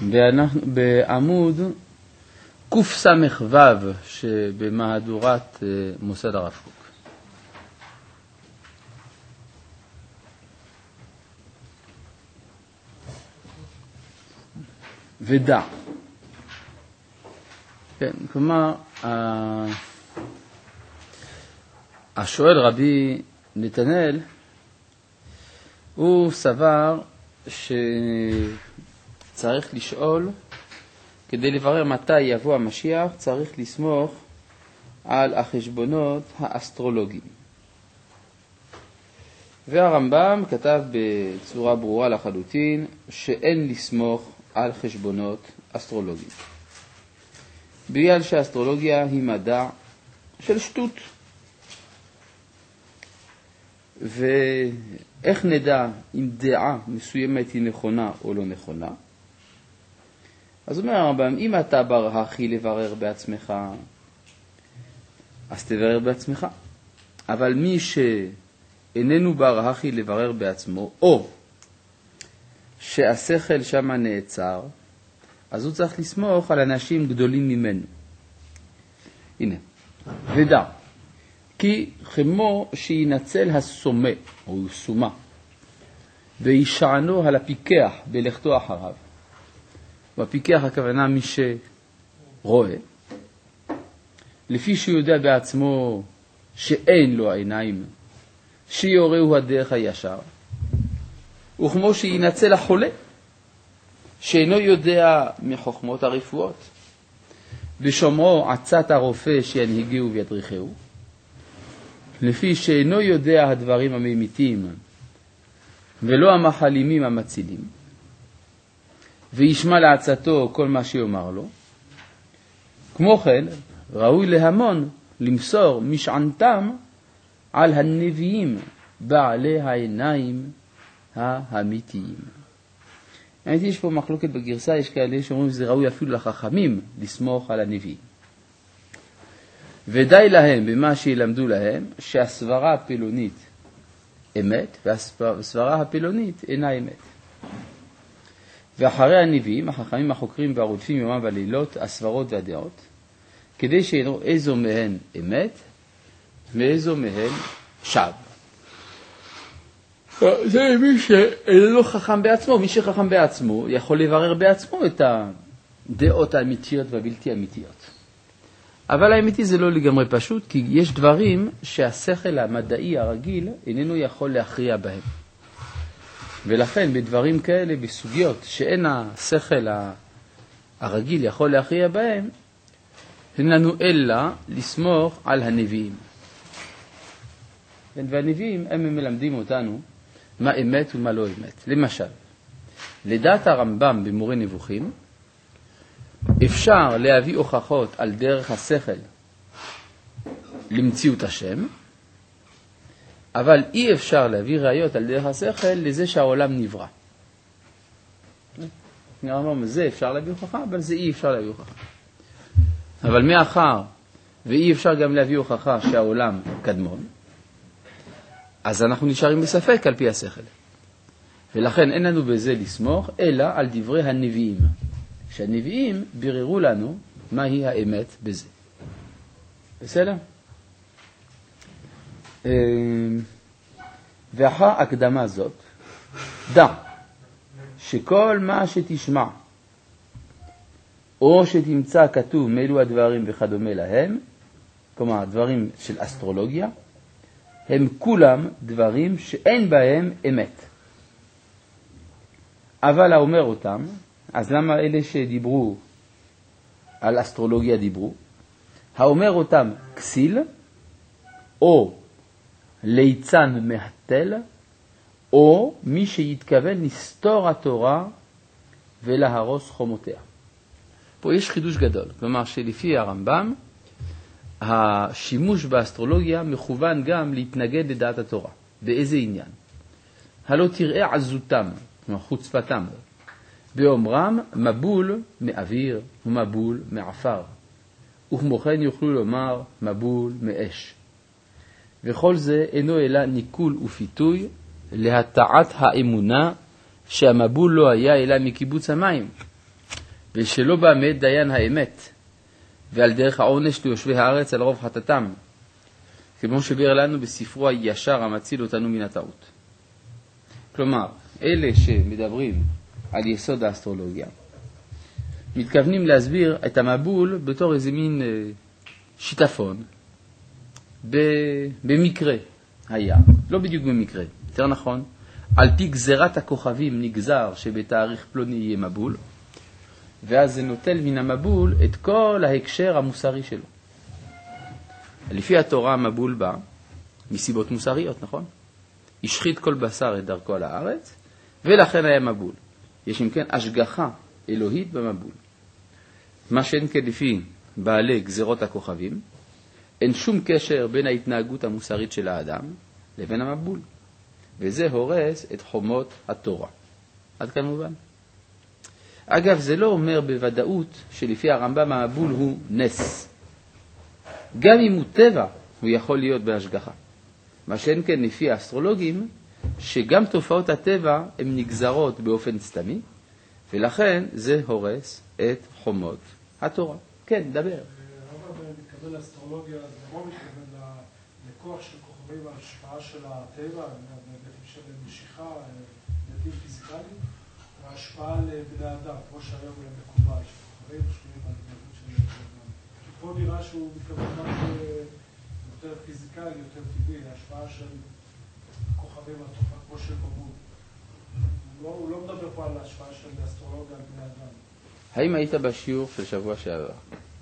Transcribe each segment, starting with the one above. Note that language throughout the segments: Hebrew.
בעמוד קס"ו שבמהדורת מוסד הרב קוק. ודע. כן, כלומר, השואל רבי נתנאל, הוא סבר שצריך לשאול, כדי לברר מתי יבוא המשיח, צריך לסמוך על החשבונות האסטרולוגיים. והרמב"ם כתב בצורה ברורה לחלוטין שאין לסמוך על חשבונות אסטרולוגיים. בגלל שהאסטרולוגיה היא מדע של שטות. ואיך נדע אם דעה מסוימת היא נכונה או לא נכונה? אז אומר הרמב"ם, אם אתה בר-הכי לברר בעצמך, אז תברר בעצמך. אבל מי שאיננו בר-הכי לברר בעצמו, או שהשכל שם נעצר, אז הוא צריך לסמוך על אנשים גדולים ממנו. הנה, ודע. כי כמו שינצל הסומה, או סומה, וישענו על הפיקח בלכתו אחריו, והפיקח הכוונה מי שרואה, לפי שיודע בעצמו שאין לו עיניים, שיורהו הדרך הישר, וכמו שינצל החולה, שאינו יודע מחוכמות הרפואות, ושומרו עצת הרופא שינהיגהו וידריכהו, לפי שאינו יודע הדברים הממיתים ולא המחלימים המצילים, וישמע לעצתו כל מה שיאמר לו. כמו כן, ראוי להמון למסור משענתם על הנביאים בעלי העיניים האמיתיים. יש פה מחלוקת בגרסה, יש כאלה שאומרים שזה ראוי אפילו לחכמים לסמוך על הנביאים. ודי להם במה שילמדו להם שהסברה הפילונית אמת והסברה הפילונית אינה אמת. ואחרי הנביאים, החכמים החוקרים והרודפים יומם ולילות, הסברות והדעות, כדי שיראו איזו מהן אמת ואיזו מהן שווא. זה מי שאינו חכם בעצמו. מי שחכם בעצמו יכול לברר בעצמו את הדעות האמיתיות והבלתי אמיתיות. אבל האמיתי זה לא לגמרי פשוט, כי יש דברים שהשכל המדעי הרגיל איננו יכול להכריע בהם. ולכן בדברים כאלה, בסוגיות שאין השכל הרגיל יכול להכריע בהם, אין לנו אלא לסמוך על הנביאים. והנביאים הם מלמדים אותנו מה אמת ומה לא אמת. למשל, לדעת הרמב"ם במורה נבוכים, אפשר להביא הוכחות על דרך השכל למציאות השם, אבל אי אפשר להביא ראיות על דרך השכל לזה שהעולם נברא. הרמב"ם, זה אפשר להביא הוכחה, אבל זה אי אפשר להביא הוכחה. אבל מאחר ואי אפשר גם להביא הוכחה שהעולם קדמון, אז אנחנו נשארים בספק על פי השכל. ולכן אין לנו בזה לסמוך, אלא על דברי הנביאים. שהנביאים ביררו לנו מהי האמת בזה. בסדר? ואחר הקדמה זאת, דע שכל מה שתשמע או שתמצא כתוב מאלו הדברים וכדומה להם, כלומר דברים של אסטרולוגיה, הם כולם דברים שאין בהם אמת. אבל האומר אותם, אז למה אלה שדיברו על אסטרולוגיה דיברו? האומר אותם כסיל, או ליצן מהתל, או מי שיתכוון לסתור התורה ולהרוס חומותיה. פה יש חידוש גדול, כלומר שלפי הרמב"ם, השימוש באסטרולוגיה מכוון גם להתנגד לדעת התורה. באיזה עניין? הלא תראה עזותם, כלומר חוצפתם, באומרם מבול מאוויר ומבול מעפר, וכמו כן יוכלו לומר מבול מאש. וכל זה אינו אלא ניקול ופיתוי להטעת האמונה שהמבול לא היה אלא מקיבוץ המים, ושלא בא מת דיין האמת, ועל דרך העונש ליושבי הארץ על רוב חטאתם, כמו שביאר לנו בספרו הישר המציל אותנו מן הטעות. כלומר, אלה שמדברים על יסוד האסטרולוגיה, מתכוונים להסביר את המבול בתור איזה מין שיטפון, במקרה היה, לא בדיוק במקרה, יותר נכון, על פי גזירת הכוכבים נגזר שבתאריך פלוני יהיה מבול, ואז זה נוטל מן המבול את כל ההקשר המוסרי שלו. לפי התורה המבול בא מסיבות מוסריות, נכון? השחית כל בשר את דרכו על הארץ, ולכן היה מבול. יש אם כן השגחה אלוהית במבול. מה שאין כלפי בעלי גזירות הכוכבים, אין שום קשר בין ההתנהגות המוסרית של האדם לבין המבול. וזה הורס את חומות התורה. עד כאן מובן. אגב, זה לא אומר בוודאות שלפי הרמב"ם המבול הוא נס. גם אם הוא טבע, הוא יכול להיות בהשגחה. מה שאין כן לפי האסטרולוגים, שגם תופעות הטבע הן נגזרות באופן סתמי, ולכן זה הורס את חומות התורה. כן, דבר. הרמב"ם מתכוון לאסטרולוגיה, אז לא מתכוון לכוח של כוכבים, ההשפעה של הטבע, בהיבטים של משיכה, בהיבטים פיזיקליים, וההשפעה על בני אדם, כמו שהיום מקובל, שכוכבים משפיעים על התנהגות של בני אדם. כי פה נראה שהוא מתכוון משהו יותר פיזיקלי, יותר טבעי, ההשפעה של כוכבים על תופעה כמו של מבול. הוא לא מדבר פה על ההשפעה של אסטרולוגיה על בני אדם. האם היית בשיעור של שבוע שעבר?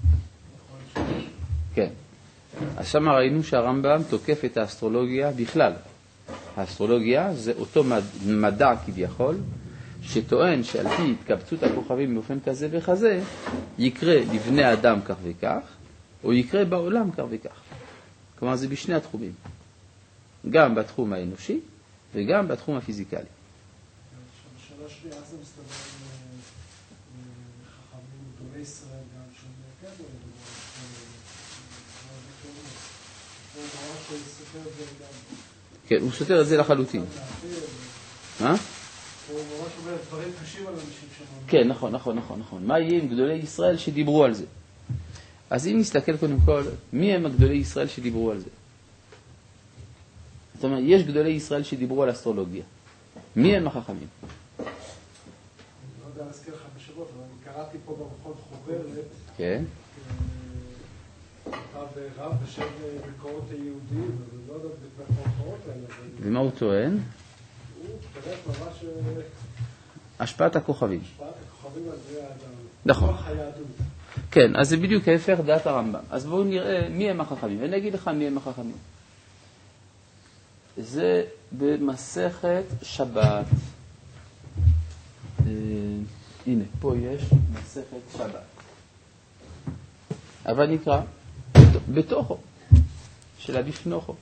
כן. אז שם ראינו שהרמב"ם תוקף את האסטרולוגיה בכלל. האסטרולוגיה זה אותו מדע כביכול, שטוען שעל פי התקבצות הכוכבים באופן כזה וכזה, יקרה לבני אדם כך וכך, או יקרה בעולם כך וכך. כלומר זה בשני התחומים. גם בתחום האנושי וגם בתחום הפיזיקלי. השאלה שלי, אז זה מסתבר חכמים גדולי ישראל גם של קדם, הוא ממש סותר את זה גם. כן, הוא סותר את זה לחלוטין. מה? הוא ממש אומר דברים קשים על אנשים שם. כן, נכון. מה יהיה עם גדולי ישראל שדיברו על זה? אז אם נסתכל קודם כל, מי הם הגדולי ישראל שדיברו על זה? זאת אומרת, יש גדולי ישראל שדיברו על אסטרולוגיה. מי הם החכמים? אני לא יודע להזכיר לך בשבועות, אבל אני קראתי פה במכון חוברת. כן. רב בשם מקורות היהודים, אבל לא יודע במקורות האלה. ומה הוא טוען? הוא פרק ממש השפעת הכוכבים. השפעת הכוכבים על בני האדם. נכון. כוח היהדות. כן, אז זה בדיוק ההפך דעת הרמב"ם. אז בואו נראה מי הם החכמים. ואני אגיד לך מי הם החכמים. זה במסכת שבת. הנה, פה יש מסכת שבת. אבל נקרא בתוכו, של הבפנוכו.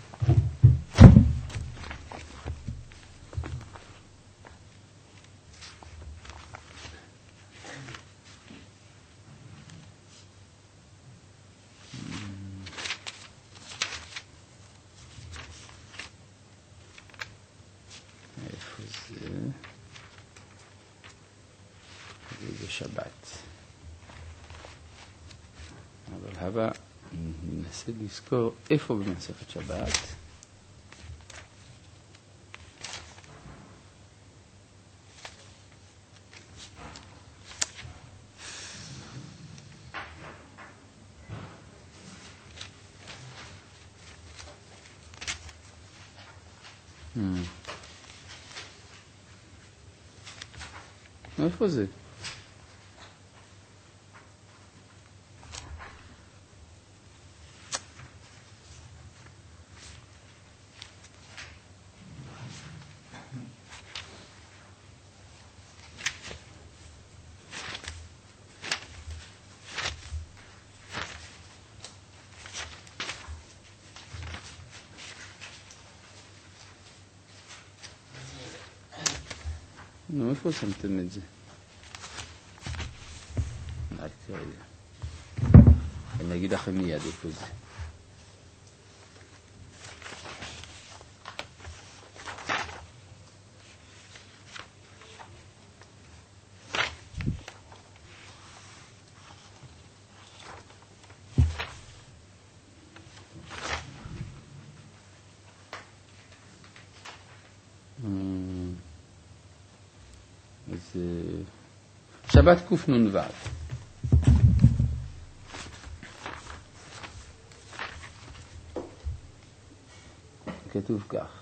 איפה זה? זה שבת. אבל הבא, ננסה לזכור איפה במסכת שבת. איפה זה? נו, איפה שמתם את זה? אל תראה לי. אני אגיד לכם מיד איפה זה. אז שבת קנ"ו. כתוב כך.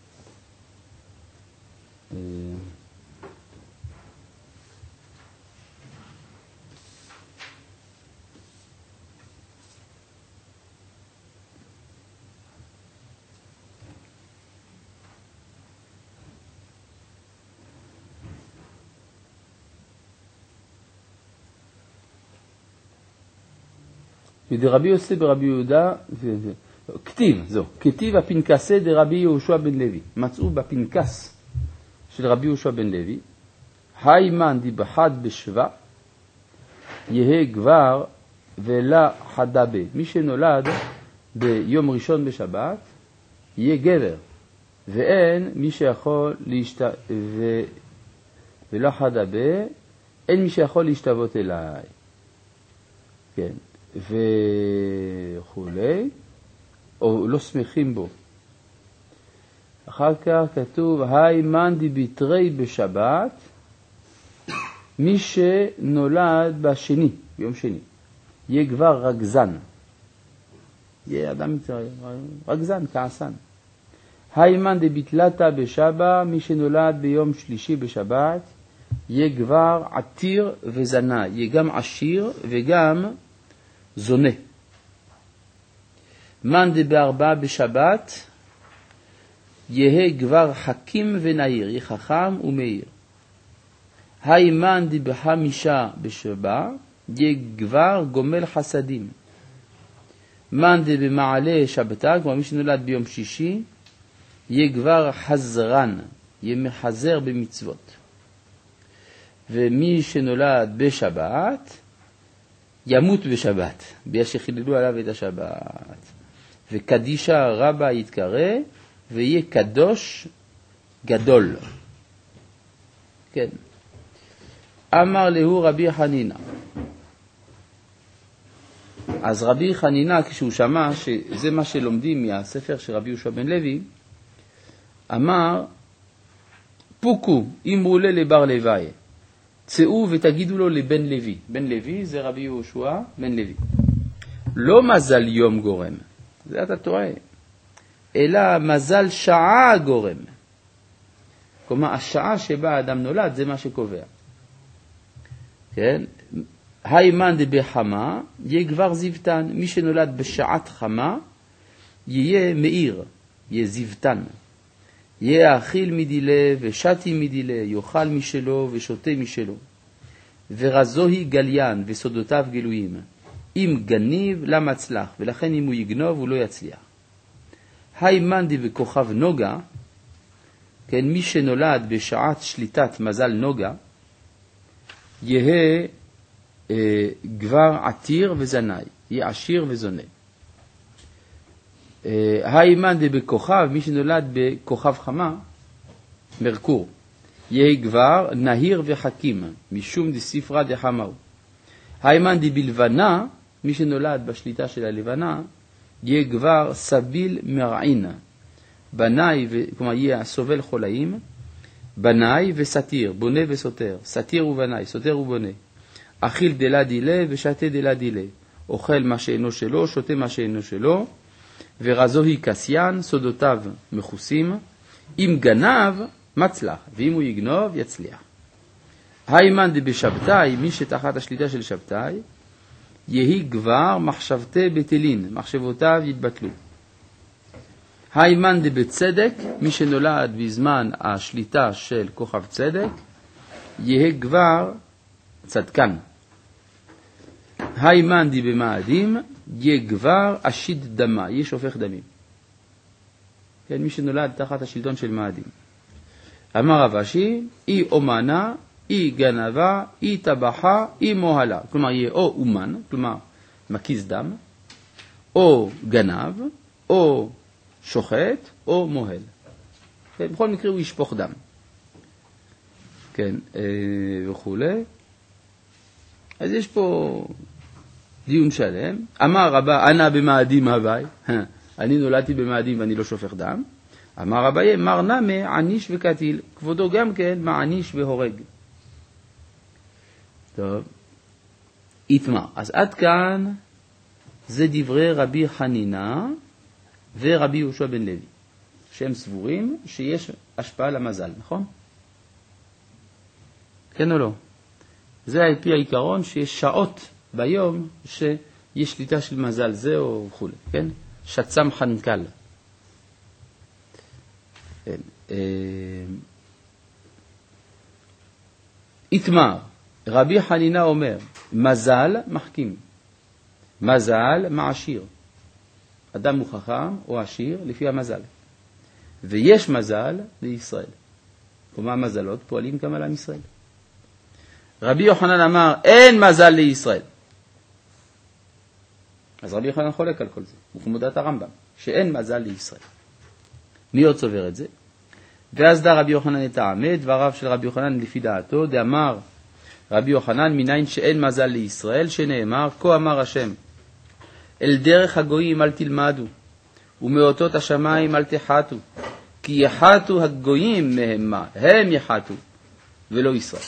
דרבי יוסף ברבי יהודה, כתיב הפנקסי דרבי יהושע בן לוי. מצאו בפנקס של רבי יהושע בן לוי, היימן דיבחד בשבע, יהא גבר ולה חדבה. מי שנולד ביום ראשון בשבת, יהיה גבר, ואין מי שיכול ולה חדבה, אין מי שיכול להשתוות אליי. כן. וכולי, או לא שמחים בו. אחר כך כתוב, היימן דיביטרי בשבת, מי שנולד בשני, ביום שני, יהיה כבר רגזן. יהיה אדם רגזן, כעסן. היימן דיביטלתה בשבת, מי שנולד ביום שלישי בשבת, יהיה כבר עתיר וזנה, יהיה גם עשיר וגם זונה. מן דבארבע בשבת, יהא גבר חכים ונעיר, יהיה חכם ומאיר. היימן דבחמישה בשבת, יהיה גבר גומל חסדים. מן דבמעלה שבתה, כמו מי שנולד ביום שישי, יהיה גבר חזרן, יהיה מחזר במצוות. ומי שנולד בשבת, ימות בשבת, בגלל שחיללו עליו את השבת. וקדישה רבה יתקרא, ויהיה קדוש גדול. כן. אמר להו רבי חנינה. אז רבי חנינה, כשהוא שמע שזה מה שלומדים מהספר של רבי יהושע בן לוי, אמר, פוקו, אמרו לבר לוואי, צאו ותגידו לו לבן לוי. בן לוי זה רבי יהושע בן לוי. לא מזל יום גורם, זה אתה טועה, אלא מזל שעה גורם. כלומר, השעה שבה האדם נולד זה מה שקובע. כן? היימן דבחמה יהיה כבר זיוותן. מי שנולד בשעת חמה יהיה מאיר, יהיה זיוותן. יהיה אכיל מדילה ושתי מדילה, יאכל משלו ושותה משלו. ורזוהי גליין וסודותיו גלויים. אם גניב למצלח, ולכן אם הוא יגנוב הוא לא יצליח. היימן דבכוכב נוגה, כן, מי שנולד בשעת שליטת מזל נוגה, יהיה גבר עתיר וזנאי, יהיה עשיר וזונה. היימן דבכוכב, מי שנולד בכוכב חמה, מרקור, יהיה גבר נהיר וחכים, משום דספרה דחמאו. היימן דבלבנה, מי שנולד בשליטה של הלבנה, יהיה גבר סביל מרעין, בנאי, כלומר יהיה סובל חולאים, בנאי וסתיר, בונה וסותר, סתיר ובנאי, סותר ובונה. אכיל דלה דילה ושתה דלה דילה, אוכל מה שאינו שלו, שותה מה שאינו שלו, ורזוהי קסיין, סודותיו מחוסים, אם גנב מצלח, ואם הוא יגנוב יצליח. היימן דבשבתאי, מי שתחת השליטה של שבתאי, יהי גבר מחשבתי בטלין, מחשבותיו יתבטלו. היימן דבצדק, מי שנולד בזמן השליטה של כוכב צדק, יהי גבר צדקן. היימן דבמאדים, יהיה גבר אשיד דמה, יהיה שופך דמים. כן, מי שנולד תחת השלטון של מאדים. אמר רב אשי, אי אומנה, אי גנבה, אי טבחה, אי מוהלה. כלומר, יהיה או אומן, כלומר, מקיז דם, או גנב, או שוחט, או מוהל. כן, בכל מקרה הוא ישפוך דם. כן, וכולי. אז יש פה דיון שלם. אמר רבה, אנא במאדים הווי. אני נולדתי במאדים ואני לא שופך דם. אמר רבה, מר נמה עניש וקטיל. כבודו גם כן מעניש והורג. טוב. איתמר. אז עד כאן זה דברי רבי חנינה ורבי יהושע בן לוי, שהם סבורים שיש השפעה למזל, נכון? כן או לא? זה על פי העיקרון שיש שעות ביום שיש שליטה של מזל זה או וכו', כן? שצם חנקל. איתמר, רבי חנינה אומר, מזל מחכים, מזל מעשיר. אדם הוא חכם או עשיר לפי המזל. ויש מזל לישראל. ומה המזלות? פועלים גם על עם ישראל. רבי יוחנן אמר, אין מזל לישראל. אז רבי יוחנן חולק על כל זה. הוא חמודת הרמב"ם, שאין מזל לישראל. מי עוד סובר את זה? ואז דע רבי יוחנן את העמד, דבריו של רבי יוחנן לפי דעתו, דאמר רבי יוחנן, מניין שאין מזל לישראל, שנאמר, כה אמר השם, אל דרך הגויים אל תלמדו, ומאותות השמיים אל תחתו, כי יחתו הגויים מהמה, הם יחתו, ולא ישראל.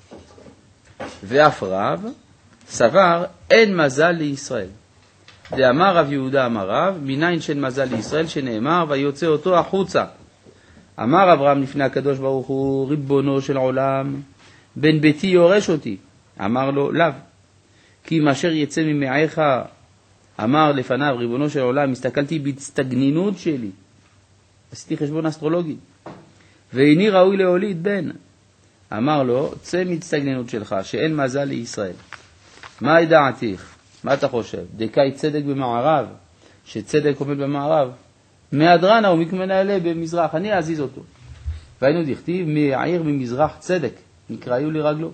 ואף רב סבר, אין מזל לישראל. דאמר רב יהודה אמר רב, מניין שאין מזל לישראל, שנאמר, ויוצא אותו החוצה. אמר אברהם לפני הקדוש ברוך הוא, ריבונו של עולם, בן ביתי יורש אותי. אמר לו, לאו. כי אם אשר יצא ממעיך, אמר לפניו, ריבונו של עולם, הסתכלתי בהצטגנינות שלי. עשיתי חשבון אסטרולוגי. ואיני ראוי להוליד בן. אמר לו, צא מהצטגנינות שלך, שאין מזל לישראל. מה דעתך? מה אתה חושב? דקאי צדק במערב, שצדק עומד במערב. מהדרנה ומכמנהלה במזרח, אני אזיז אותו. והיינו דכתיב, מהעיר ממזרח צדק, נקראיו לרגלו.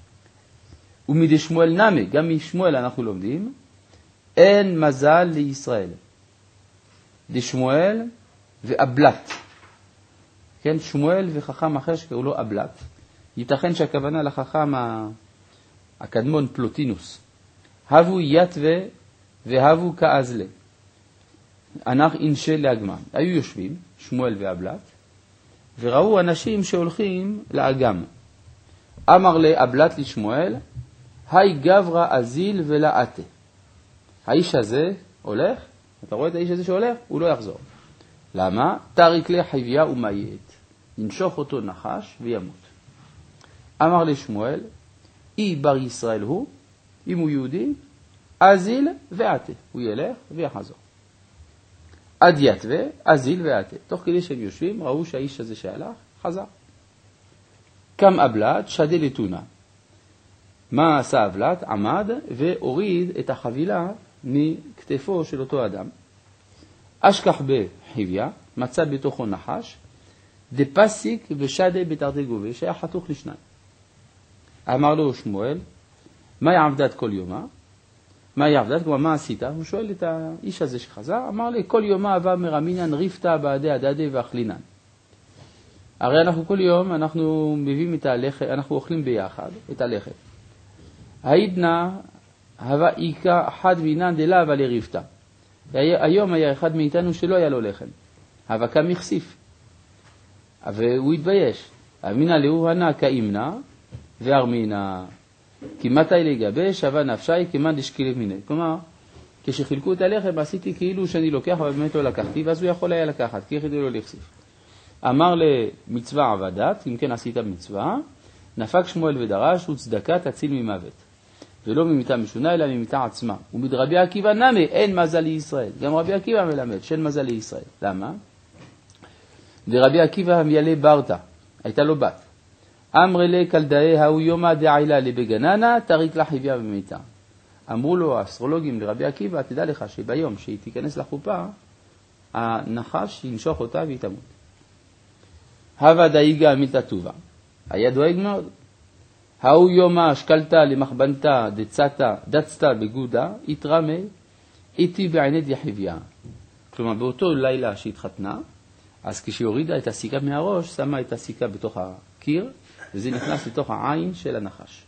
ומדי שמואל נמי, גם משמואל אנחנו לומדים, אין מזל לישראל. דשמואל ואבלת. כן, שמואל וחכם אחר שקראו לו אבלת. ייתכן שהכוונה לחכם הקדמון פלוטינוס. הבו יתווה והבו כאזלה. אנך אינשל לאגמן. היו יושבים, שמואל ואבלת, וראו אנשים שהולכים לאגם. אמר לאבלת לשמואל, היי גברא אזיל ולאתה. האיש הזה הולך, אתה רואה את האיש הזה שהולך? הוא לא יחזור. למה? תריק לי חביה ומייט. נמשוך אותו נחש וימות. אמר לשמואל, אי בר ישראל הוא, אם הוא יהודי, אזיל ואתה. הוא ילך ויחזור. עד יתווה, אזיל ואתה. תוך כדי שהם יושבים, ראו שהאיש הזה שהלך, חזר. קם אבלת, שדה לתונה. מה עשה אבלת? עמד והוריד את החבילה מכתפו של אותו אדם. אשכח בחביה, מצא בתוכו נחש, דפסיק ושדה בתרתי גובה, שהיה חתוך לשניים. אמר לו שמואל, מה יעבדת כל יומה? מה יעבדת? כלומר, מה עשית? הוא שואל את האיש הזה שחזר, אמר לי, כל יומה אבא מרמינן ריפתה בעדי הדדה ואכלינן. הרי אנחנו כל יום, אנחנו מביאים את הלחם, אנחנו אוכלים ביחד את הלחם. העידנה, הווה איקה אחד מינן דלה אבל לריפתה. היום היה אחד מאיתנו שלא היה לו לחם. הווה כמחסיף. והוא התבייש. אמינה לאו הנה כאימנה וארמינה. כי מתי לגבש, הווה נפשי כמן דשקילה מיני. כלומר, כשחילקו את הלחם עשיתי כאילו שאני לוקח, אבל באמת לא לקחתי, ואז הוא יכול היה לקחת, כי יחידי לא לחסיף. אמר למצווה עבדת, אם כן עשית מצווה, נפק שמואל ודרש, וצדקה תציל ממוות. ולא ממיתה משונה, אלא ממיתה עצמה. ומדרבי עקיבא נמי, אין מזל לישראל. גם רבי עקיבא מלמד, שאין מזל לישראל. למה? דרבי עקיבא המיילה ברטה, הייתה לו בת. אמרי לי קלדאי האו יומא דעילה לבגננה, תריק לה חביה במיתה. אמרו לו האסטרולוגים לרבי עקיבא, תדע לך שביום שהיא תיכנס לחופה, הנחש ינשוך אותה והיא תמות. הווה דאיגה מילתא טובה. היה דואג מאוד. האו יומא שקלתה למחבנתה דצתה בגודה, התרמי, איתי בעיני דחביה. כלומר, באותו לילה שהתחתנה, אז כשהיא הורידה את הסיכה מהראש, שמה את הסיכה בתוך הקיר, וזה נכנס לתוך העין של הנחש.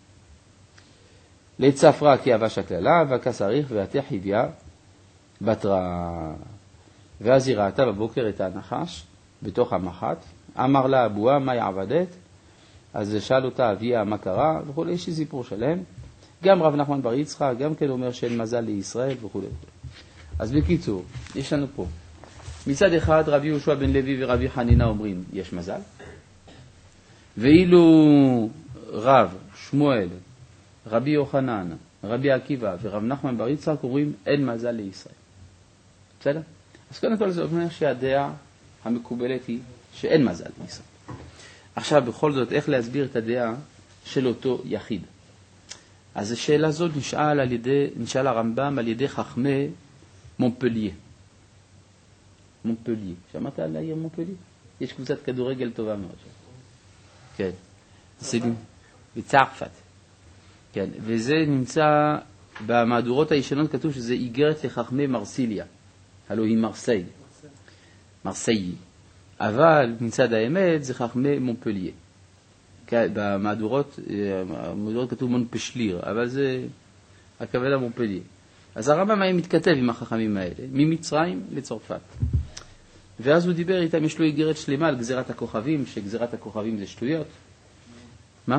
לצפרה כי אבש הכללה, וכסריך ועתה חביה בתרה. ואז היא ראתה בבוקר את הנחש בתוך המחט. אמר לה אבוה, מה יעבדת? אז שאל אותה אביה מה קרה וכו', יש לי סיפור שלם. גם רב נחמן בר יצחק, גם כן אומר שאין מזל לישראל וכו'. אז בקיצור, יש לנו פה. מצד אחד רבי יהושע בן לוי ורבי חנינה אומרים יש מזל. ואילו רב, שמואל, רבי יוחנן, רבי עקיבא ורב נחמן בר יצחק אומרים אין מזל לישראל. בסדר? אז קודם כל זה אומר שהדעה המקובלת היא שאין מזל לישראל. עכשיו בכל זאת איך להסביר את הדעה של אותו יחיד? אז השאלה הזאת נשאל הרמב"ם על ידי חכמי מונפלייה. מונפלייה. שמעת על העיר מונפלייה? יש קבוצת כדורגל טובה מאוד. כן. זה בצרפת. כן. וזה נמצא במהדורות הישנות כתוב שזה איגרת לחכמי מרסיליה. הלוא היא מרסיי. מרסיי. אבל מצד האמת זה חכמי מונפלייה. במהדורות כתוב מונפשליר, אבל זה הכוונה מונפלייה. אז הרמב"ם היה מתכתב עם החכמים האלה, ממצרים לצרפת. ואז הוא דיבר איתם, יש לו איגרת שלמה על גזירת הכוכבים, שגזירת הכוכבים זה שטויות. מה? רק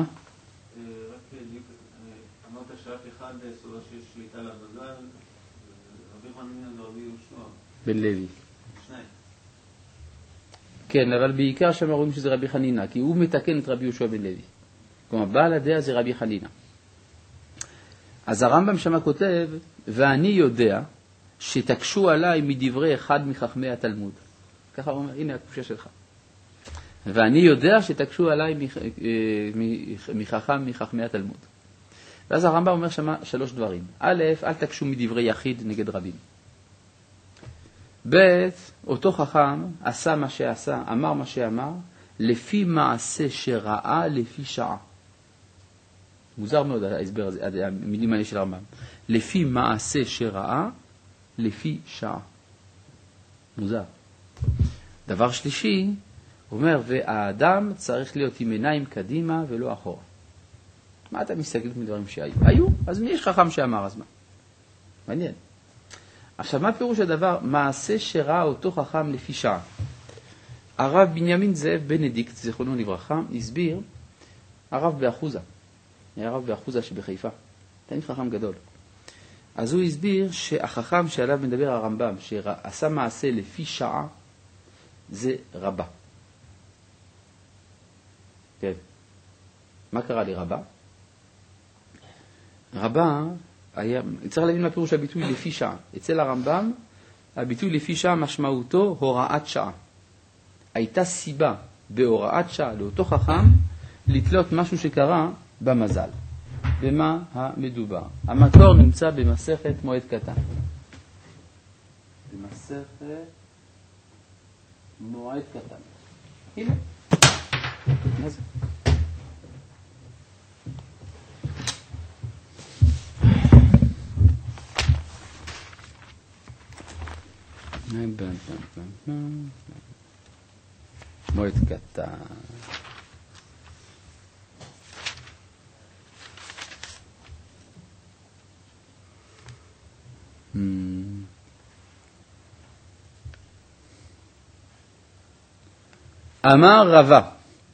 אמרת שאף אחד סובר שיש שליטה למזל, רבי חנינא זה רבי יהושע. בן לוי. שניים. כן, אבל בעיקר שם רואים שזה רבי חנינא, כי הוא מתקן את רבי יהושע בן לוי. כלומר, בעל הדעה זה רבי חנינא. אז הרמב"ם שמה כותב, ואני יודע שתקשו עליי מדברי אחד מחכמי התלמוד. ככה הוא אומר, הנה הקושיה שלך. ואני יודע שתקשו עליי מחכם מחכמי התלמוד. ואז הרמב"ם אומר שמה 3 דברים. א', אל תקשו מדברי יחיד נגד רבים. ב', אותו חכם עשה מה שעשה, אמר מה שאמר, לפי מעשה שראה, לפי שעה. מוזר מאוד ההסבר הזה, המילים האלה של הרמב"ם. לפי מעשה שראה, לפי שעה. מוזר. דבר שלישי, הוא אומר, והאדם צריך להיות עם עיניים קדימה ולא אחורה. מה אתה מסתכל מדברים שהיו? היו, אז מי יש חכם שאמר אז מה? מעניין. עכשיו, מה פירוש הדבר? מעשה שראה אותו חכם לפי שעה. הרב בנימין זאב בנדיקט, זכרונו לברכה, הסביר, הרב באחוזה. היה הרב באחוזה שבחיפה. תמיד חכם גדול. אז הוא הסביר שהחכם שעליו מדבר הרמב"ם, שעשה מעשה לפי שעה, זה רבה. כן. מה קרה לרבה? רבה היה, צריך להבין מה פירוש הביטוי לפי שעה. אצל הרמב"ם, הביטוי לפי שעה משמעותו הוראת שעה. הייתה סיבה בהוראת שעה לאותו חכם לתלות משהו שקרה במזל. במה המדובר? המקור נמצא במסכת מועד קטן. במסכת מועד קטן. הנה. מה זה? מועד קטן. אמר רבה,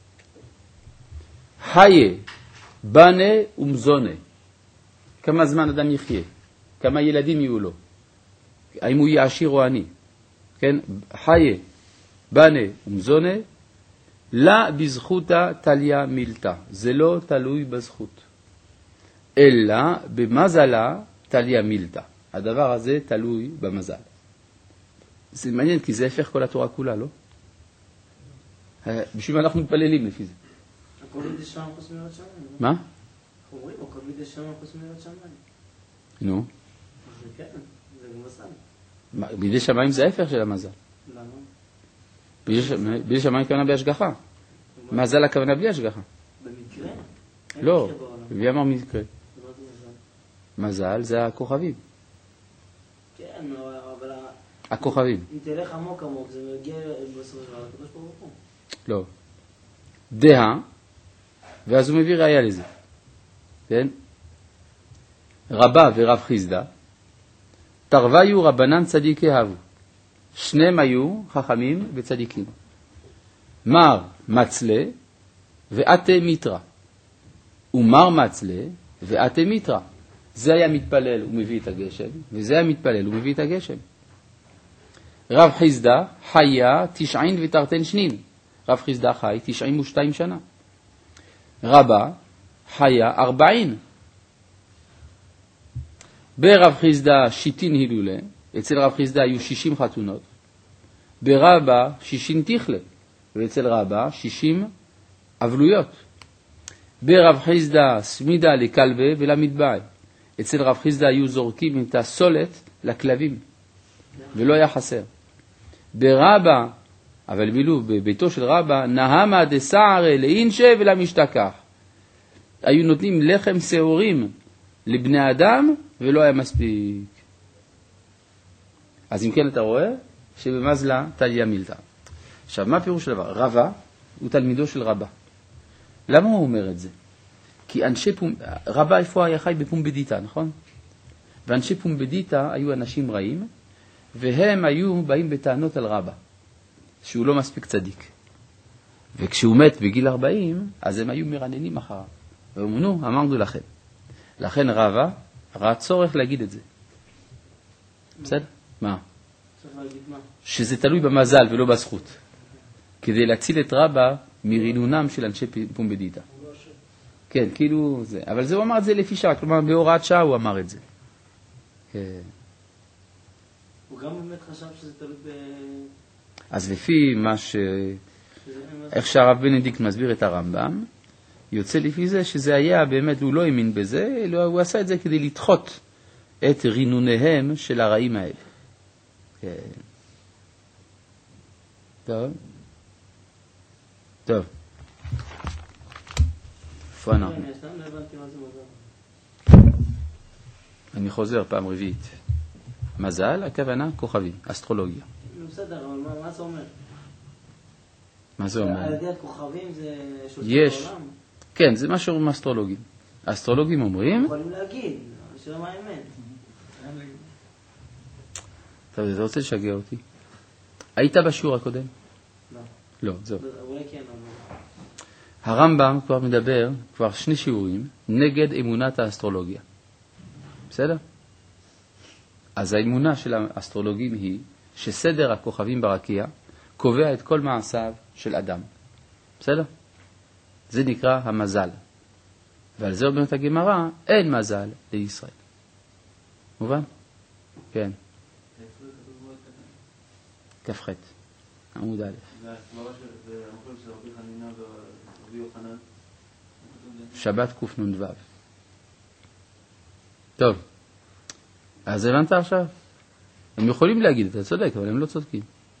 חיה, בנה ומזונה. כמה זמן אדם יחיה? כמה ילדים יהיו לו? האם הוא יהיה עשיר או עני? כן? חיה, בנה ומזונה, לה בזכותה תליה מילתה. זה לא תלוי בזכות. אלא במזלה תליה מילתה. הדבר הזה תלוי במזל. זה מעניין כי זה הפך כל התורה כולה, לא? בשביל מה אנחנו מתפללים לפי זה? הכל מידי שם חוץ מיראת שמיים. מה? אנחנו אומרים, הכל מידי שם חוץ מיראת שמיים. נו. זה כן, זה גם מזל. בידי שמיים זה ההפך של המזל. למה? בידי שמיים הכוונה בהשגחה. מזל הכוונה בלי השגחה. במקרה? לא, מי אמר מקרה? זה לא מזל. מזל זה הכוכבים. כן, אבל הכוכבים. אם תלך עמוק עמוק, זה מגיע בסופו של דבר לקדוש ברוך הוא. לא. דעה, ואז הוא מביא ראיה לזה. כן? רבה ורב חיסדא, תרוויו רבנן צדיקי הבו. שניהם היו חכמים וצדיקים. מר מצלה ואתה מיתרא. ומר מצלה ואתה מיתרא. זה היה מתפלל ומביא את הגשם, וזה היה מתפלל ומביא את הגשם. רב חיסדא חיה 90 ותרתן שנים. רב חיסדא חי 92 שנה. רבא חיה 40. ברב חיסדא 60 הילולה, אצל רב חיסדא היו 60 חתונות. ברבא 60 תיכלה, ואצל רבא 60 אבלויות. ברב חיסדא סמידה לכלבה ולמטבע. אצל רב חיסדא היו זורקים את הסולת לכלבים, ולא היה חסר. ברבא, אבל בילו בביתו של רבא, נהמה דסערה לאינשה ולמשתכח. היו נותנים לחם שעורים לבני אדם, ולא היה מספיק. אז אם כן אתה רואה שבמזלה תליה מילתא. עכשיו, מה פירוש של דבר? רבא הוא תלמידו של רבא. למה הוא אומר את זה? כי רבא איפה היה חי בפומבדיטה, נכון? ואנשי פומבדיטה היו אנשים רעים, והם היו באים בטענות על רבא, שהוא לא מספיק צדיק. וכשהוא מת בגיל 40, אז הם היו מרננים אחריו. ואומרו, אמרנו לכם. לכן רבא ראה צורך להגיד את זה. בסדר? מה? צריך להגיד מה? שזה תלוי במזל ולא בזכות. כדי להציל את רבא מרינונם של אנשי פומבדיטה. כן, כאילו זה. אבל זה הוא אמר את זה לפי שעה, כלומר בהוראת שעה הוא אמר את זה. כן. הוא גם באמת חשב שזה תלוי אז לפי מה איך שהרב בנדיקט מסביר את הרמב"ם, יוצא לפי זה שזה היה באמת, הוא לא האמין בזה, אלא הוא עשה את זה כדי לדחות את רינוניהם של הרעים האלה. כן. טוב. טוב. איפה אנחנו? אני חוזר פעם רביעית. מזל, הכוונה כוכבים, אסטרולוגיה. בסדר, אבל מה זה אומר? מה זה אומר? על ידי הכוכבים זה יש. בעולם? כן, זה מה שאומרים אסטרולוגים. האסטרולוגים אומרים... יכולים להגיד, השאלה מה האמת. טוב, אתה רוצה לשגע אותי? היית בשיעור הקודם? לא. לא, זהו. אולי כן, אבל... הרמב"ם כבר מדבר, כבר 2 שיעורים, נגד אמונת האסטרולוגיה. בסדר? אז האמונה של האסטרולוגים היא שסדר הכוכבים ברקיע קובע את כל מעשיו של אדם. בסדר? זה נקרא המזל. ועל זה אומרת הגמרא, אין מזל לישראל. מובן? כן. כ"ח, עמוד א'. זה הסברה של המחלוקת של רבי חנינא ורבי יוחנן. שבת קנ"ו. טוב, אז הבנת עכשיו? הם יכולים להגיד, אתה צודק, אבל הם לא צודקים.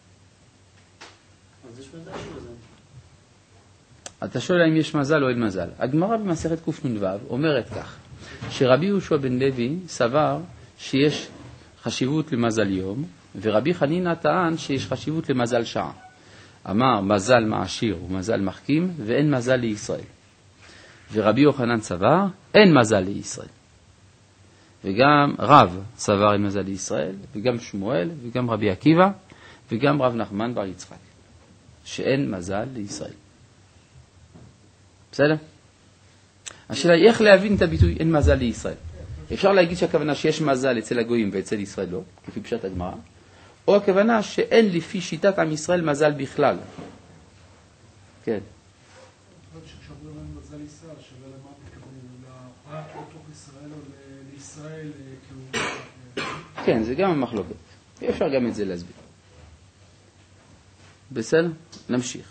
אז יש מזל של זה. אתה שואל האם יש מזל או אין מזל. הגמרא במסכת קנ"ו אומרת כך, שרבי יהושע בן לוי סבר שיש חשיבות למזל יום, ורבי חנינא טען שיש חשיבות למזל שעה. אמר מזל מעשיר ומזל מחכים, ואין מזל לישראל. ורבי יוחנן סבר, אין מזל לישראל. וגם רב סבר אין מזל לישראל, וגם שמואל, וגם רבי עקיבא, וגם רב נחמן בר יצחק, שאין מזל לישראל. בסדר? השאלה היא איך להבין את הביטוי אין מזל לישראל. אפשר להגיד שהכוונה שיש מזל אצל הגויים ואצל ישראל לא, כפי פשט הגמרא, או הכוונה שאין לפי שיטת עם ישראל מזל בכלל. כן. כשאומרים לנו מזל ישראל, שווה למה מתכוונים, רק לתוך ישראל או לישראל כאומה? כן, זה גם המחלוקת. אפשר גם את זה להסביר. בסדר? נמשיך.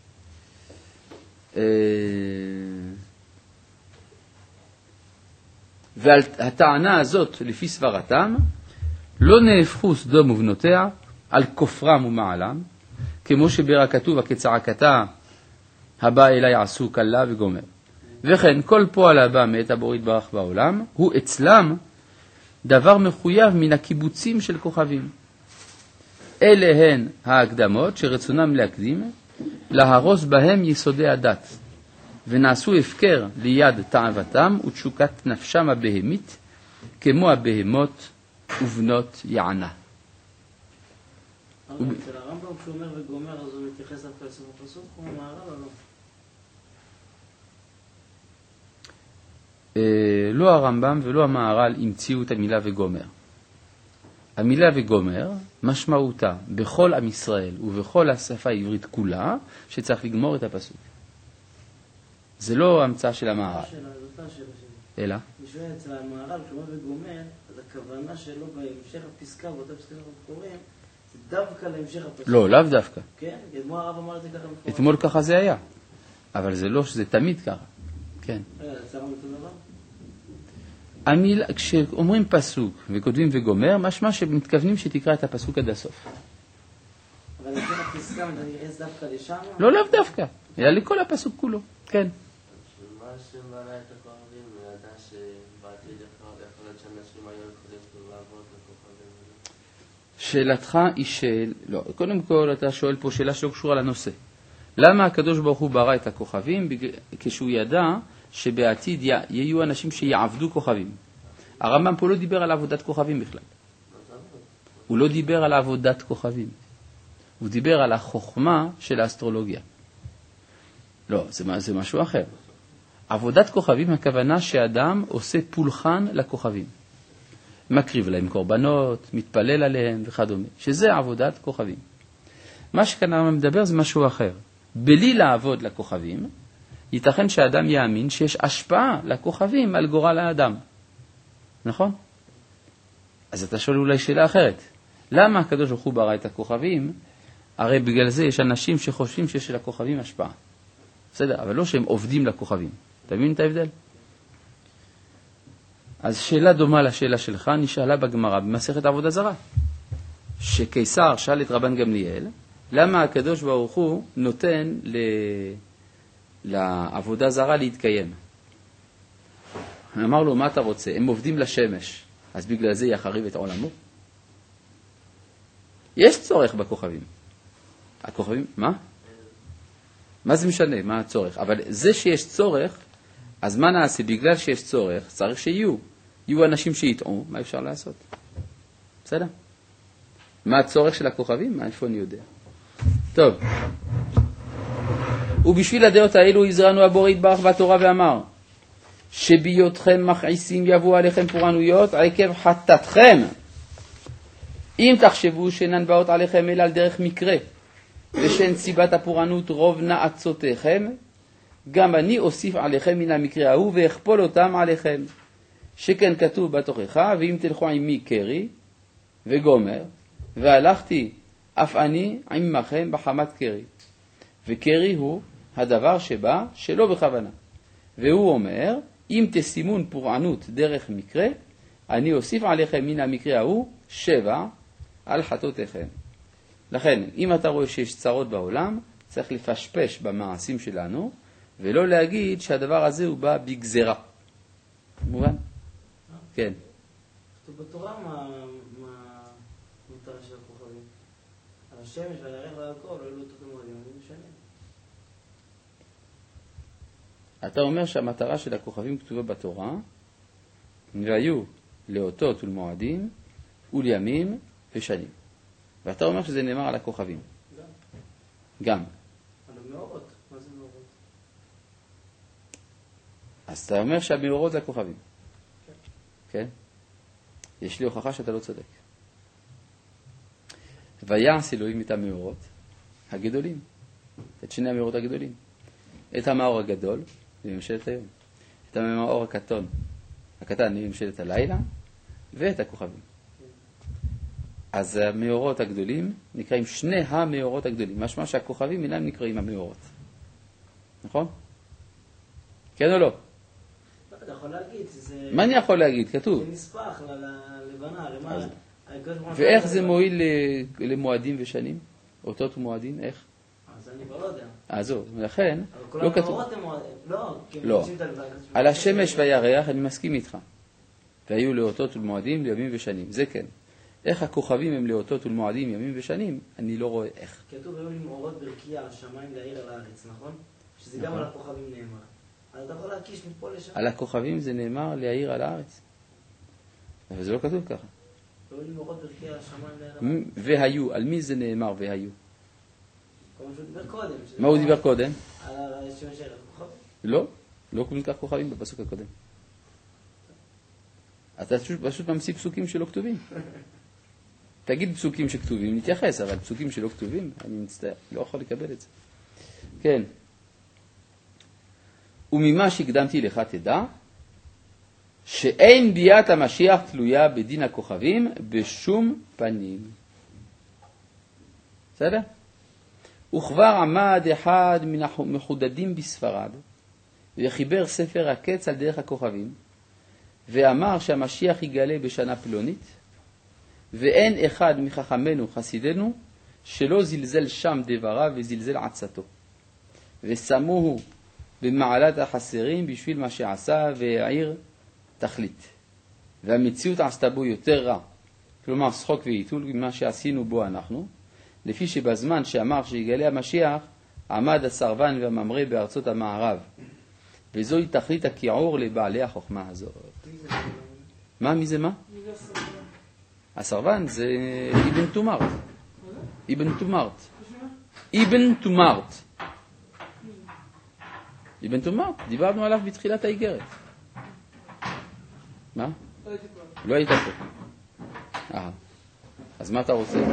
ועל הטענה הזאת, לפי סברתם, לא נהפכו סדום ובנותיה על כופרם ומעלם, כמו שברא כתוב, הכצעקתה הבא אליי עשו קלה וגומר. וכן, כל פועל הבא מאת הבורא יתברך בעולם, הוא אצלם דבר מחויב מן הקיבוצים של כוכבים. אלה הן ההקדמות שרצונם להקדים, להרוס בהם יסודי הדת, ונעשו הפקר ליד תאוותם ותשוקת נפשם הבהמית, כמו הבהמות ובנות יענה. אבל אצל הרמב"ם כשהוא אומר וגומר, אז הוא מתייחס לפלסוף הפסוק, כמו מערב או לא? לא הרמב"ם ולא המהר"ל המציאו את המילה וגומר. המילה וגומר משמעותה בכל עם ישראל ובכל השפה העברית כולה שצריך לגמור את הפסוק. זה לא המצאה של המהר"ל. אלא? בשביל אצל המהר"ל, כשאומר וגומר, אז הכוונה שלו בהמשך הפסקה, באותה פסקה שאנחנו קוראים, זה דווקא להמשך הפסקה. לא, לאו דווקא. כן? אתמול הרב אמר את זה ככה מפורש. אתמול ככה זה היה. אבל זה לא שזה תמיד ככה. כן. עצרנו אותו דבר? כשאומרים פסוק וכותבים וגומר, משמע שמתכוונים שתקרא את הפסוק עד הסוף. אבל המשך הפסקה מתייחס דווקא לשם? לא, לאו דווקא. אלא לכל הפסוק כולו. כן. מה שבנה את הכוכבים, ידע שבעתיד יכול להיות שאנשים היו יכולים לעבוד לכוכבים. שאלתך היא לא, קודם כל אתה שואל פה שאלה שלא קשורה לנושא. למה הקדוש ברוך הוא ברא את הכוכבים? כשהוא ידע שבעתיד יהיו אנשים שיעבדו כוכבים. הרמב"ם פה לא דיבר על עבודת כוכבים בכלל. הוא לא דיבר על עבודת כוכבים. הוא דיבר על החוכמה של האסטרולוגיה. לא, זה משהו אחר. עבודת כוכבים הכוונה שאדם עושה פולחן לכוכבים. מקריב להם קורבנות, מתפלל עליהם וכדומה. שזה עבודת כוכבים. מה שכאן הרמב"ם מדבר זה משהו אחר. בלי לעבוד לכוכבים, ייתכן שהאדם יאמין שיש השפעה לכוכבים על גורל האדם. נכון? אז אתה שואל אולי שאלה אחרת. למה הקדוש ברוך הוא ברא את הכוכבים? הרי בגלל זה יש אנשים שחושבים שיש לכוכבים השפעה. בסדר, אבל לא שהם עובדים לכוכבים. אתה מבין את ההבדל? אז שאלה דומה לשאלה שלך נשאלה בגמרא במסכת עבודה זרה. שקיסר שאל את רבן גמליאל, למה הקדוש ברוך הוא נותן לעבודה זרה להתקיים? אמר לו, מה אתה רוצה? הם עובדים לשמש, אז בגלל זה יחריב את עולמו? יש צורך בכוכבים. הכוכבים, מה? מה זה משנה? מה הצורך? אבל זה שיש צורך, אז מה נעשה? בגלל שיש צורך, צריך שיהיו. יהיו אנשים שיטעו, מה אפשר לעשות? בסדר? מה הצורך של הכוכבים? מה, איפה אני יודע? טוב. ובשביל הדעות האלו הזרנו הבורא יתברך בתורה ואמר, שבהיותכם מכעיסים יבואו עליכם פורענויות עקב חטאתכם. אם תחשבו שאינן באות עליכם אלא על דרך מקרה, ושאין סיבת הפורענות רוב נאצותיכם, גם אני אוסיף עליכם מן המקרה ההוא ואכפול אותם עליכם. שכן כתוב בתוכחה, ואם תלכו עמי קרי וגומר, והלכתי אף אני עמכם בחמת קרי. וקרי הוא הדבר שבא שלא בכוונה. והוא אומר, אם תשימון פורענות דרך מקרה, אני אוסיף עליכם מן המקרה ההוא 7 על חטאותיכם. לכן, אם אתה רואה שיש צרות בעולם, צריך לפשפש במעשים שלנו, ולא להגיד שהדבר הזה הוא בא בגזרה. מובן? כן. בתורה מה מותר של הכוכבים? על השמש ועל הירח ועל הכל, לא אותו מועדים, אני משנה. אתה אומר שהמטרה של הכוכבים כתובה בתורה, והיו לאותות ולמועדים, ולימים ושנים. ואתה אומר שזה נאמר על הכוכבים. גם. על המאורות. מה זה מאורות? אז אתה אומר שהמאורות זה הכוכבים. כן? יש לי הוכחה שאתה לא צודק. ויעש אלוהים את המאורות הגדולים, את שני המאורות הגדולים. את המאור הגדול לממשלת היום, את המאור הקטן לממשלת הלילה, ואת הכוכבים. אז המאורות הגדולים נקראים שני המאורות הגדולים. משמע שהכוכבים אינם נקראים המאורות. נכון? כן או לא? אתה יכול להגיד שזה... מה אני יכול להגיד? כתוב. זה נספח ללבנה, למה... ואיך זה מועיל למועדים ושנים? אותות ומועדים, איך? אז אני כבר לא יודע. זהו, לכן אבל לא כל כתוב. המאורות הם מועדים. לא, כי הם לא. מוצאים את הלבנה. על השמש והירח אני מסכים איתך. והיו לאותות ולמועדים לימים ושנים, זה כן. איך הכוכבים הם לאותות ולמועדים ימים ושנים, אני לא רואה איך. כתוב היו לי מאורות ברקיע על השמיים להאיר על הארץ, נכון? שזה גם על הכוכבים נאמר. אז אתה יכול להקיש מפה לשם. על הכוכבים זה נאמר להאיר על הארץ. אבל זה לא כתוב ככה. היו לי מאורות ברקיע על השמיים להאיר על הארץ. והיו, על מי זה נאמר והיו? כמו שהוא דיבר קודם. מה הוא דיבר קודם? על השמש הערב הכוכבים. לא, לא כל כך כוכבים בפסוק הקודם. אתה פשוט ממציא פסוקים שלא כתובים. תגיד פסוקים שכתובים, נתייחס, אבל פסוקים שלא כתובים, אני מצטער, לא יכול לקבל את זה. כן. וממה שהקדמתי לך תדע, שאין ביאת המשיח תלויה בדין הכוכבים בשום פנים. בסדר? וכבר עמד אחד מן המחודדים בספרד, וחיבר ספר הקץ על דרך הכוכבים, ואמר שהמשיח יגלה בשנה פלונית, ואין אחד מחכמנו חסידנו שלא זלזל שם דבריו וזלזל עצתו. ושמוהו במעלת החסרים בשביל מה שעשה והעיר תכלית. והמציאות עשתה בו יותר רע, כלומר שחוק ועיתול ממה שעשינו בו אנחנו, לפי שבזמן שאמר שיגלה המשיח עמד הסרבן והממרה בארצות המערב. וזוהי תכלית הכיעור לבעלי החוכמה הזאת. מה? מי זה מה? הסרבן זה אבן תומרט. אבן תומרט. אבן תומרט. אבן תומרט, דיברנו עליו בתחילת האיגרת. מה? לא היית פה. אז מה אתה רוצה?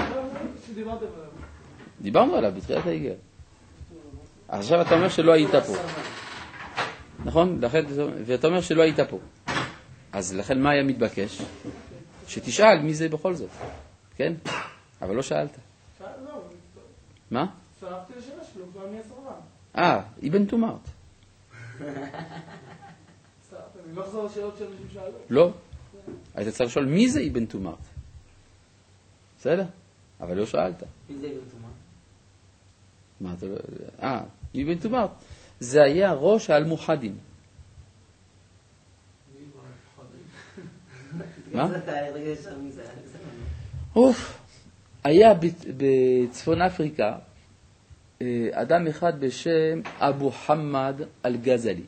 דיברנו עליו בתחילת האיגרת. עכשיו אתה אומר שלא היית פה. נכון? ואתה אומר שלא היית פה. אז לכן מה היה מתבקש? שתשאל מי זה בכל זאת. כן? אבל לא שאלת. מה? שרפתי לשאלה שלו, כבר מי הסרבן. אבן תומרט. אני לא אחזור לשאלות שאנשים שאלו. לא. היית צריך לשאול מי זה אבן תומרט. בסדר? אבל לא שאלת. מי זה אבן תומרט? מה אתה לא... אבן תומרט. זה היה ראש האלמוחדים. מה? היה בצפון אפריקה אדם אחד בשם אבו חמד אל-גזלי.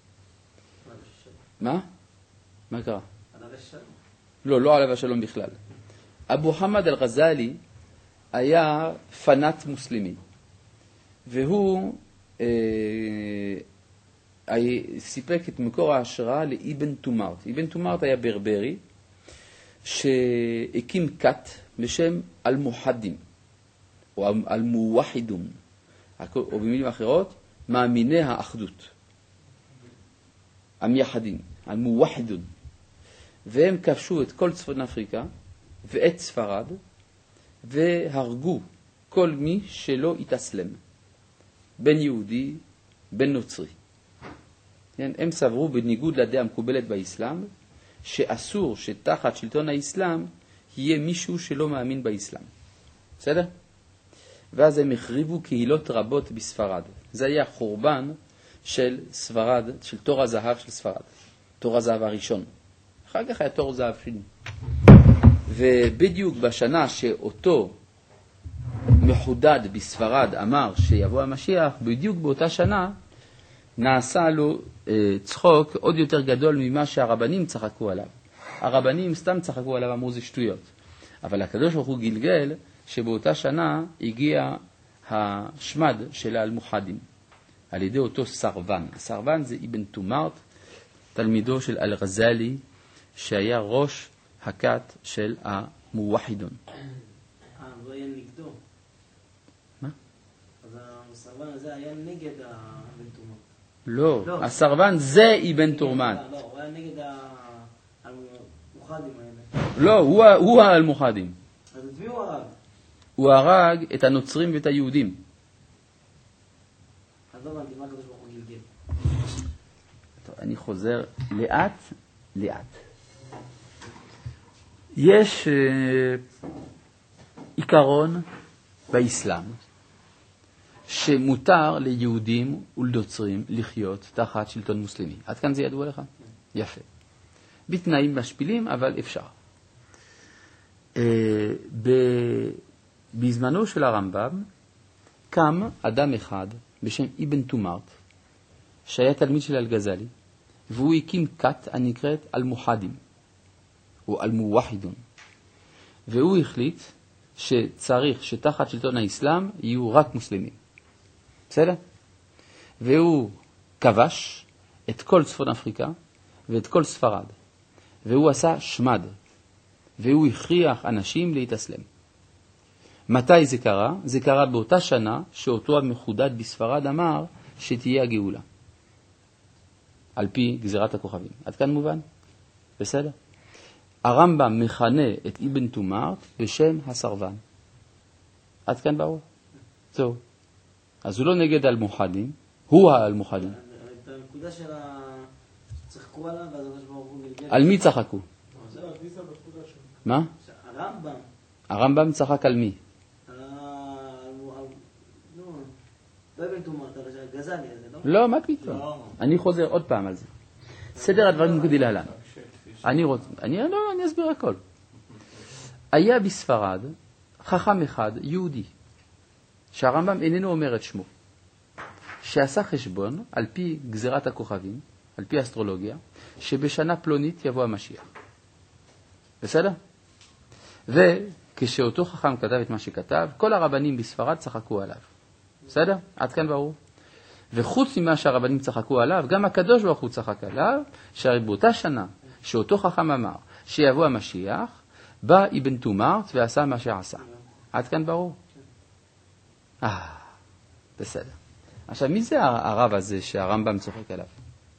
מה? מה קרה? לא עליו השלום בכלל. אבו חמד אל-גזלי היה פנאט מוסלמי, והוא סיפק את מקור ההשראה לאבן תומרט. אבן תומרט היה ברברי שהקים כת בשם אל-מוחדים או אל-מווחדון, או במילים אחרות מאמיני האחדות, המייחדים, אל-מווחדון. והם כבשו את כל צפון אפריקה ואת ספרד והרגו כל מי שלא התאסלם, בין יהודי בין נוצרי. הם סברו בניגוד לדעה המקובלת באסלאם שאסור שתחת שלטון האסלאם יהיה מישהו שלא מאמין באסלאם. בסדר? ואז הם החריבו קהילות רבות בספרד. זה היה חורבן של ספרד, של תור הזהב של ספרד. תור הזהב הראשון. אחר כך היה תור זהב שני. ובדיוק בשנה שאותו מחודד בספרד אמר שיבוא המשיח, בדיוק באותה שנה נעשה לו צחוק עוד יותר גדול ממה שהרבנים צחקו עליו. הרבנים סתם צחקו עליו, אמרו זה שטויות. אבל הקדוש ברוך הוא גלגל שבאותה שנה הגיע השמד של האלמוחדים על ידי אותו סרבן. סרבן זה אבן תומרט, תלמידו של אל-גזלי, שהיה ראש הכת של המווחדון. הוא היה נגדו. מה? אז הסרבן הזה היה נגד אבן תומרט. לא, הסרבן זה אבן תומרט. לא, הוא היה נגד המוחדים האלה. לא, הוא האלמוחדים. אז את מי הוא הרג? הוא הרג את הנוצרים ואת היהודים. אז לא הבנתי, מה הקדוש ברוך הוא גלגל? טוב, אני חוזר לאט. יש עיקרון באסלאם שמותר ליהודים ולנוצרים לחיות תחת שלטון מוסלמי. עד כאן זה ידוע לך? יפה. בתנאים משפילים, אבל אפשר. בזמנו של הרמב"ם קם אדם אחד בשם אבן תומרט, שהיה תלמיד של אל-גזלי, והוא הקים כת הנקראת אל-מוחדים, או אל-מווחדון. והוא החליט שצריך שתחת שלטון האסלאם יהיו רק מוסלמים. בסדר? והוא כבש את כל צפון אפריקה ואת כל ספרד. והוא עשה שמד, והוא הכריח אנשים להתאסלם. מתי זה קרה? זה קרה באותה שנה שאותו המחודד בספרד אמר שתהיה הגאולה. על פי גזירת הכוכבים. עד כאן מובן? בסדר? הרמב"ם מכנה את אבן תומארט בשם הסרבן. עד כאן ברור? זהו. אז הוא לא נגד אל-מוחדים, הוא האל-מוחדים. את הנקודה של צחקו עליו, ואז הקדוש ברוך הוא גלגל. על מי צחקו? מה? הרמב"ם. הרמב"ם צחק על מי? לא אבן תומארט, על הגזלי הזה, לא? לא, מה פתאום? אני חוזר עוד פעם על זה. סדר הדברים כדלהלן. אני אסביר הכל. היה בספרד חכם אחד, יהודי, שהרמב"ם איננו אומר את שמו, שעשה חשבון על פי גזירת הכוכבים, על פי אסטרולוגיה, שבשנה פלונית יבוא המשיח. בסדר? וכשאותו חכם כתב את מה שכתב, כל הרבנים בספרד צחקו עליו. בסדר? עד כאן ברור. וחוץ ממה שהרבנים צחקו עליו, גם הקדוש ברוך הוא צחק עליו, שהרי באותה שנה שאותו חכם אמר שיבוא המשיח, בא אבן תומארט ועשה מה שעשה. עד כאן ברור? בסדר. עכשיו, מי זה הרב הזה שהרמב"ם צוחק עליו?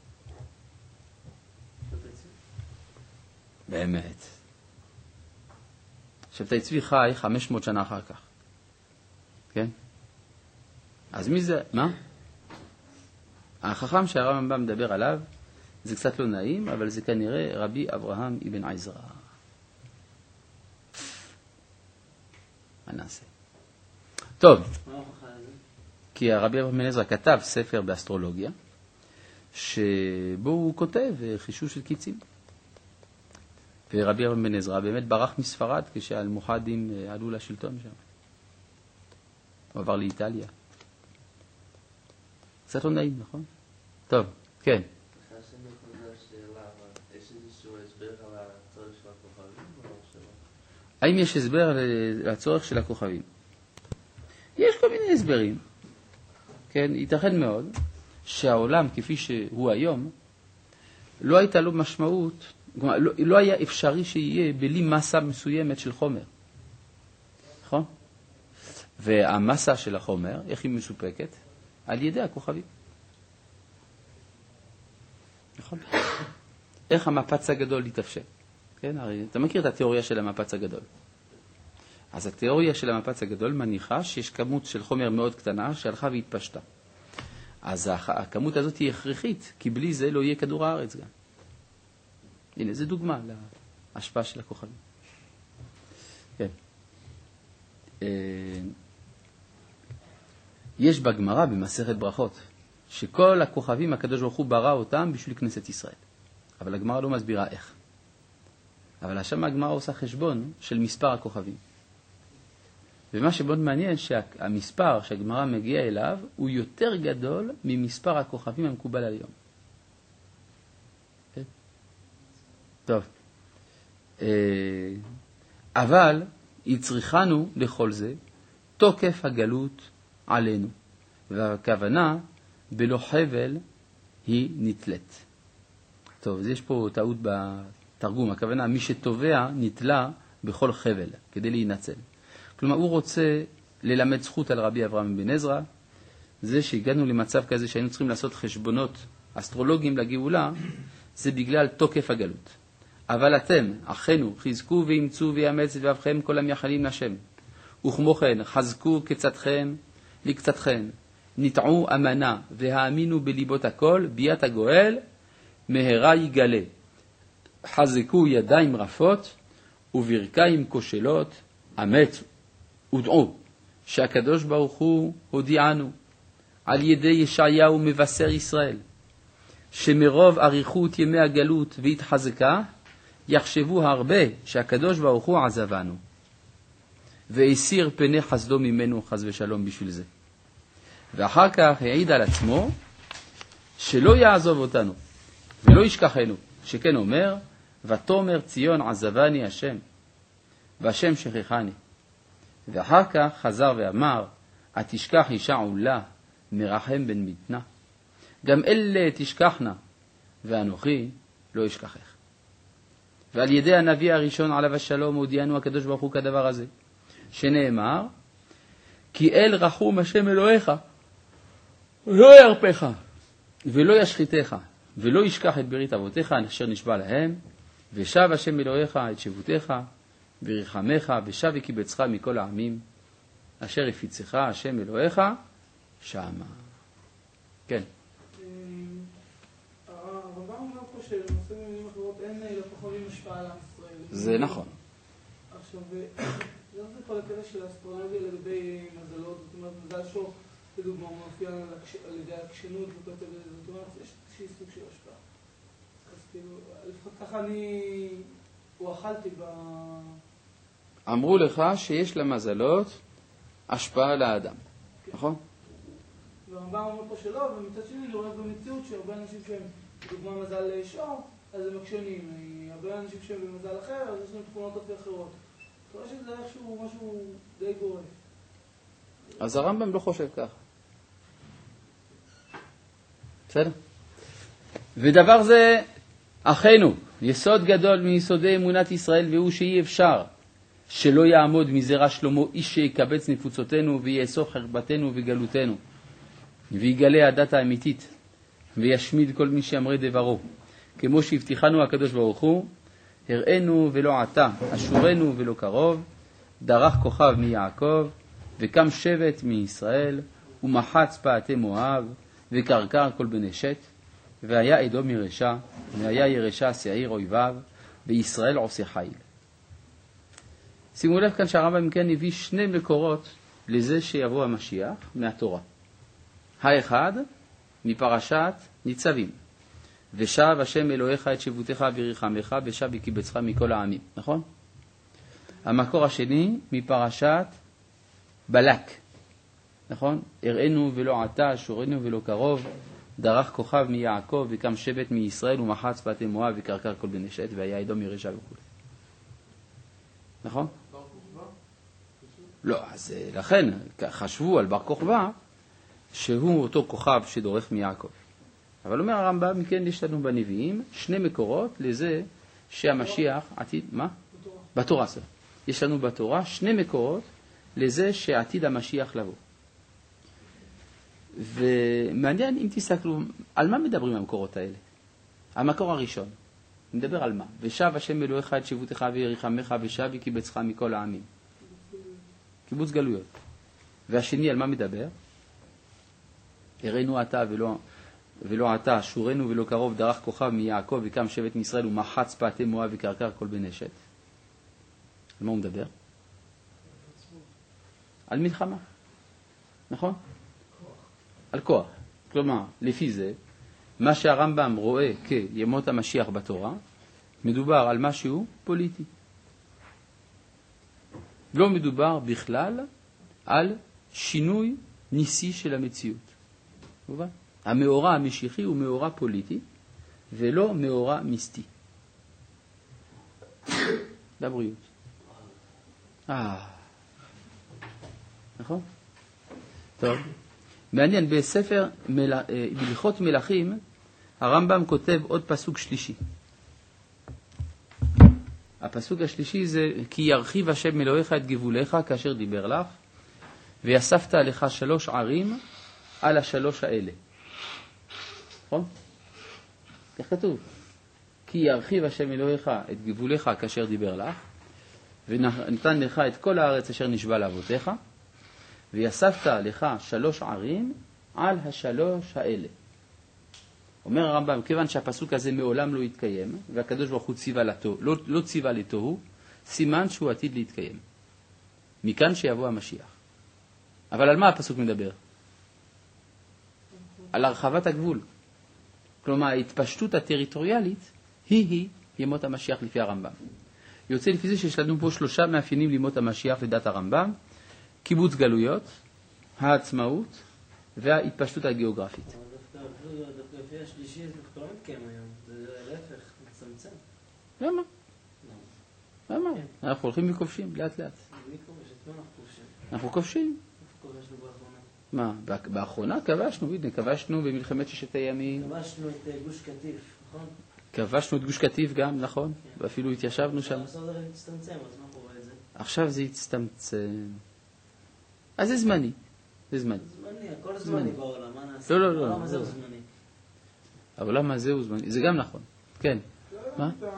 באמת. שבתאי צבי חי 500 שנה אחר כך. כן? אז מי זה? מה? החכם שהרמב"ם מדבר עליו, זה קצת לא נעים, אבל זה כנראה רבי אברהם אבן עזרא. מה נעשה? טוב. מה ההוכחה לזה? כי הרבי אברהם אבן עזרא כתב ספר באסטרולוגיה, שבו הוא כותב חישוש של קיצים. ורבי אברהם בן עזרא באמת ברח מספרד כשהאלמוחדים עלו לשלטון שם. הוא עבר לאיטליה. קצת לא נעים, נכון? טוב, כן. האם יש הסבר לצורך של הכוכבים? יש כל מיני הסברים. כן, ייתכן מאוד שהעולם כפי שהוא היום, לא הייתה לו משמעות, לא היה אפשרי שיהיה בלי מסה מסוימת של חומר. נכון? והמסה של החומר, איך היא מסופקת? על ידי הכוכבים. נכון? איך המפץ הגדול יתאפשר? כן, הרי אתה מכיר את התיאוריה של המפץ הגדול. אז התיאוריה של המפץ הגדול מניחה שיש כמות של חומר מאוד קטנה שהלכה והתפשטה. אז הכמות הזאת היא הכרחית, כי בלי זה לא יהיה כדור הארץ גם. הנה, זו דוגמה להשפעה של הכוכבים. כן. יש בגמרא במסכת ברכות, שכל הכוכבים הקדוש ברוך הוא ברא אותם בשביל כנסת ישראל. אבל הגמרא לא מסבירה איך. אבל שם הגמרא עושה חשבון של מספר הכוכבים. ומה שבוד מעניין שהמספר שהגמרא מגיע אליו הוא יותר גדול ממספר הכוכבים המקובל על היום. כן? טוב. אבל היא צריכנו לכל זה תוקף הגלות עלינו. והכוונה בלא חבל היא נתלת. טוב, אז יש פה טעות בתרגום. הכוונה מי שתובע נתלה בכל חבל כדי להינצל. כלומר, הוא רוצה ללמד זכות על רבי אברהם בן עזרא, זה שהגענו למצב כזה שהיינו צריכים לעשות חשבונות אסטרולוגיים לגאולה, זה בגלל תוקף הגלות. אבל אתם, אחינו, חזקו ואימצו ויאמץ את לבבכם כל המייחלים להשם. וכמו כן, חזקו כצאתכם לקצתכם, נטעו אמנה והאמינו בליבות הכל, ביאת הגואל, מהרה יגלה. חזקו ידיים רפות וברכיים כושלות, אמצו. ודעו שהקדוש ברוך הוא הודיענו על ידי ישעיהו מבשר ישראל שמרוב אריכות ימי הגלות והתחזקה יחשבו הרבה שהקדוש ברוך הוא עזבנו והסיר פני חסדו ממנו חס ושלום בשביל זה. ואחר כך העיד על עצמו שלא יעזוב אותנו ולא ישכחנו, שכן אומר ותאמר ציון עזבני השם והשם שכחני. ואחר כך חזר ואמר, התשכח אישה עולה, מרחם בן מתנה. גם אלה תשכחנה, ואנוכי לא אשכחך. ועל ידי הנביא הראשון עליו השלום הודיענו הקדוש ברוך הוא כדבר הזה, שנאמר, כי אל רחום השם אלוהיך, לא ירפך, ולא ישחיתך, ולא ישכח את ברית אבותיך אשר נשבע להם, ושב השם אלוהיך את שבותך, וריחמך, ושב וקיבצך מכל העמים, אשר הפיצך השם אלוהיך שמה. כן. הרמב"ם אומר פה שלמעשה במילים אחרות אין לכוכבים השפעה על עם ישראל. זה נכון. עכשיו, זה כל הקטע של האסטרולוגיה לגבי מזלות, זאת אומרת, מזל שור, לדוגמה, הוא מופיע על ידי העקשנות וכותב לזה, זאת אומרת, יש איזושהי סוג של השפעה. אז כאילו, לפחות ככה הוא אכלתי אמרו לך שיש למזלות השפעה על האדם, נכון? והרמב"ם אומר פה שלא, ומצד שני אני רואה במציאות שהרבה אנשים שהם דוגמה מזל שור, אז הם עקשנים. הרבה אנשים שהם במזל אחר, אז יש להם תכונות אחרות. אתה רואה שזה איכשהו משהו די גורף. אז הרמב"ם לא חושב ככה. בסדר? ודבר זה אחינו, יסוד גדול מיסודי אמונת ישראל, והוא שאי אפשר שלא יעמוד מזרע שלמה איש שיקבץ נפוצותינו ויאסוף חרבתנו וגלותנו, ויגלה הדת האמיתית, וישמיד כל מי שיאמרי דברו, כמו שהבטיחנו הקדוש ברוך הוא, הראינו ולא עתה, אשורנו ולא קרוב, דרך כוכב מיעקב, וקם שבט מישראל, ומחץ פעתי מואב, וקרקר כל בני שת, והיה אדום ירשע, והיה ירשע שעיר אויביו, וישראל עושה חיל. שימו לב כאן שהרמב"ם כן הביא שני מקורות לזה שיבוא המשיח מהתורה. האחד מפרשת ניצבים, ושב השם אלוהיך את שבותך וריחמך, ושב וקיבצך מכל העמים, נכון? המקור השני מפרשת בלק, נכון? הראינו ולא עתה, אשורנו ולא קרוב, דרך כוכב מיעקב, וקם שבט מישראל, ומחץ פעתי מואב, וקרקר כל בני שת, והיה אדום ירשע וכו'. נכון? לא, אז לכן חשבו על בר כוכבא שהוא אותו כוכב שדורך מיעקב. אבל אומר הרמב"ם, כן יש לנו בנביאים שני מקורות לזה שהמשיח עתיד, מה? בתורה. יש לנו בתורה שני מקורות לזה שעתיד המשיח לבוא. ומעניין אם תסתכלו, על מה מדברים המקורות האלה? המקור הראשון, מדבר על מה? ושב השם אלוהיך את שבותך ויריחמך, ושב וקיבצך מכל העמים. קיבוץ גלויות. והשני על מה מדבר? הראינו עתה ולא עתה, אשורנו ולא קרוב, דרך כוכב מיעקב, וקם שבט מישראל, ומחץ פעתי מואב, וקרקר כל בני שת. על מה הוא מדבר? על מלחמה. נכון? על כוח. כלומר, לפי זה, מה שהרמב"ם רואה כימות המשיח בתורה, מדובר על משהו פוליטי. לא מדובר בכלל על שינוי ניסי של המציאות. מובן? המאורע המשיחי הוא מאורע פוליטי, ולא מאורע מיסטי. לבריאות. נכון? טוב. מעניין, בספר בהלכות מלכים, הרמב"ם כותב עוד פסוק שלישי. הפסוק השלישי זה, כי ירחיב השם אלוהיך את גבוליך כאשר דיבר לך, ויספת לך 3 ערים על 3 האלה. נכון? כך כתוב. כי ירחיב השם אלוהיך את גבוליך כאשר דיבר לך, ונתן לך את כל הארץ אשר נשבע לאבותיך, ויספת לך 3 ערים על 3 האלה. אומר הרמב"ם, כיוון שהפסוק הזה מעולם לא יתקיים, והקדוש ברוך הוא לא ציווה לתוהו, סימן שהוא עתיד להתקיים. מכאן שיבוא המשיח. אבל על מה הפסוק מדבר? על הרחבת הגבול. כלומר, ההתפשטות הטריטוריאלית היא ימות המשיח לפי הרמב"ם. יוצא לפי זה שיש לנו פה 3 מאפיינים לימות המשיח לדעת הרמב"ם, קיבוץ גלויות, העצמאות וההתפשטות הגיאוגרפית. דווקא לפי השלישי זה כבר לא מתקיים היום, זה להפך, מצמצם. למה? למה? אנחנו הולכים וכובשים לאט לאט. מי כובש? את מה אנחנו כובשים? אנחנו כובשים. איפה כובשנו באחרונה? מה? באחרונה כבשנו, כבשנו במלחמת 6 הימים. כבשנו את גוש קטיף, נכון? כבשנו את גוש קטיף גם, נכון? ואפילו התיישבנו שם. עכשיו זה מצטמצם, אז מה קורה את זה? עכשיו זה יצטמצם. אז זה זמני. זה זמני. זמני, הכל זמני בעולם, מה נעשה? לא, לא, לא. העולם הזה הוא זמני. העולם הזה הוא זמני. זה גם נכון. כן. מה? את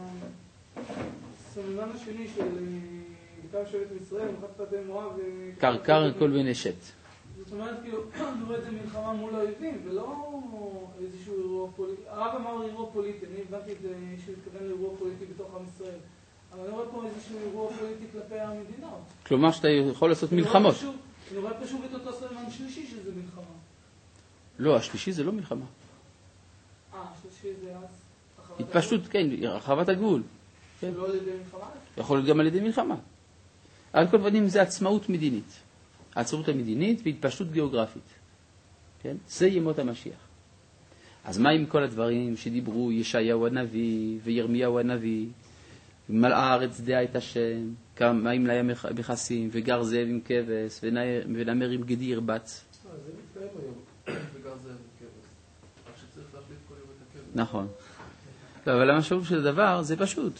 הסממן השני של כתב שבט ישראל, מחת פתי מואב קרקר כל בני שת. זאת אומרת, כאילו, אני רואה את זה מלחמה מול האויבים, ולא איזשהו אירוע פוליטי. הרב אמר אירוע פוליטי, אני הבנתי את זה שהוא התכוון לאירוע פוליטי בתוך עם ישראל. אבל אני רואה פה איזשהו אירוע פוליטי כלפי המדינות. כלומר שאתה יכול לעשות מלחמות. אני רואה פשוט את אותו סממן שלישי שזה מלחמה. לא, השלישי זה לא מלחמה. השלישי זה אז... התפשטות, כן, הרחבת הגבול. לא על ידי מלחמה? יכול להיות גם על ידי מלחמה. על כל פנים זה עצמאות מדינית. העצמאות המדינית והתפשטות גיאוגרפית. כן? זה ימות המשיח. אז מה עם כל הדברים שדיברו ישעיהו הנביא וירמיהו הנביא, מלאה הארץ דעה את השם, מים לים מכסים, וגר זאב עם כבש, ונמר עם גדי ירבץ. זה מתקיים היום, וגר זאב עם כבש. רק שצריך להחליט כל יום את הכבש. נכון. לא, אבל המשמעות של הדבר זה פשוט.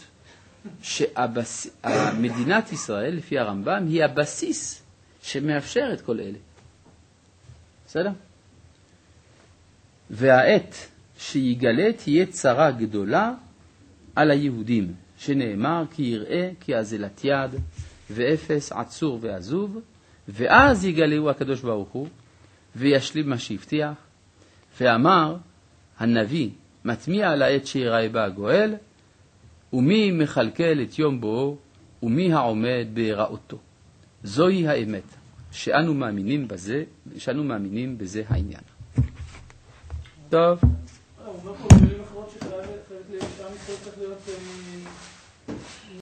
שמדינת ישראל, לפי הרמב"ם, היא הבסיס שמאפשר את כל אלה. בסדר? והעת שיגלה תהיה צרה גדולה על היהודים, שנאמר כי יראה כי אזלת יד ואפס עצור ועזוב, ואז יגלהו הקדוש ברוך הוא וישלים מה שהבטיח, ואמר הנביא מטמיע על העת שיראה בה הגואל, ומי מכלכל את יום בואו ומי העומד בהיראותו. זוהי האמת שאנו מאמינים בזה העניין. טוב. הוא אומר פה במילים אחרות שחייבת להיות, שעם ישראל צריך להיות